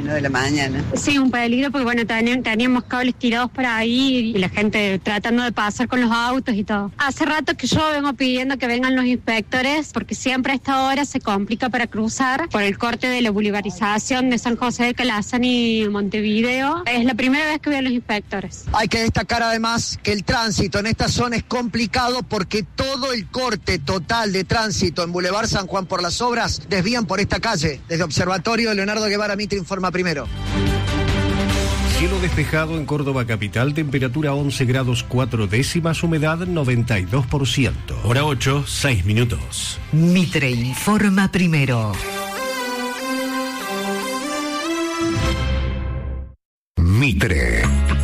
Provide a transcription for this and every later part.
1 de la mañana. Sí, un peligro porque bueno, teníamos cables tirados por ahí y la gente tratando de pasar con los autos y todo. Hace rato que yo vengo pidiendo que vengan los inspectores porque siempre a esta hora se complica para cruzar por el corte de la boulevarización de San José de Calazán y Montevideo. Es la primera vez que veo a los inspectores. Hay que destacar además que el tránsito en esta zona es complicado porque todo el corte total de tránsito en Boulevard San Juan por las obras desvían por esta calle. Desde Observatorio, Leonardo Guevara Mitre informa primero. Cielo despejado en Córdoba capital, temperatura 11 grados 4 décimas, humedad 92%. Hora 8, 6 minutos. Mitre informa primero. Mitre.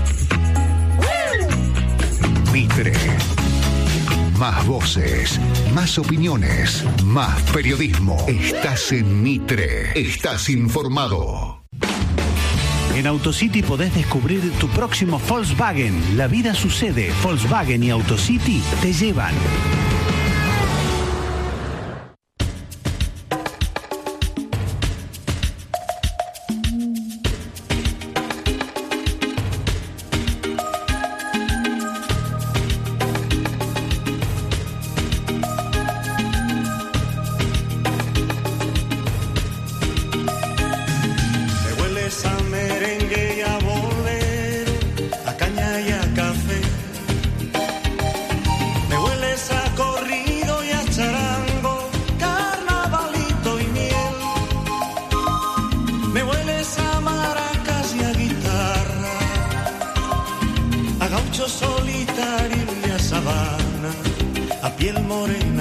Mitre. Más voces, más opiniones, más periodismo. Estás en Mitre. Estás informado. En Autocity podés descubrir tu próximo Volkswagen. La vida sucede. Volkswagen y Autocity te llevan. Solitario y a sabana, a piel morena.